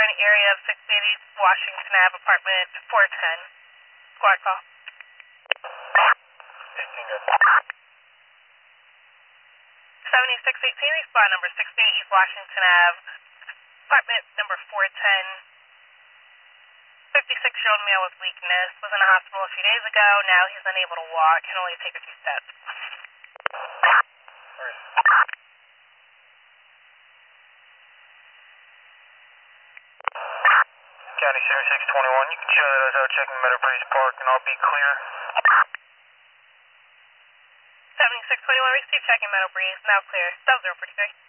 in the area of 680 Washington Ave, apartment 410. Squad call. 18 good. 7618, respond number 68 East Washington Ave, apartment number 410. 56-year-old male with weakness, was in a hospital a few days ago. Now he's unable to walk, can only take a few steps. County 7621, you can show that I was out checking Meadow Breeze Park and I'll be clear. 7621, receive checking Meadow Breeze, now clear. 70 for today.